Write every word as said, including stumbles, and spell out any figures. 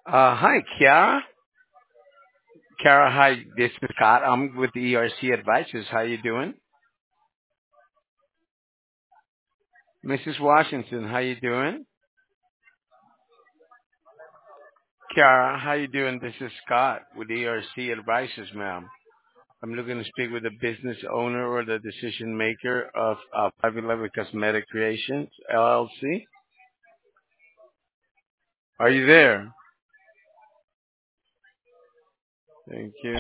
Uh, hi, Kiara. Kiara, hi. This is Scott. I'm with the E R C Advisors. How you doing? Missus Washington, how you doing? Kiara, how you doing? This is Scott with E R C Advisors, ma'am. I'm looking to speak with the business owner or the decision maker of uh, five eleven Cosmetic Creations, L L C. Are you there? Thank you.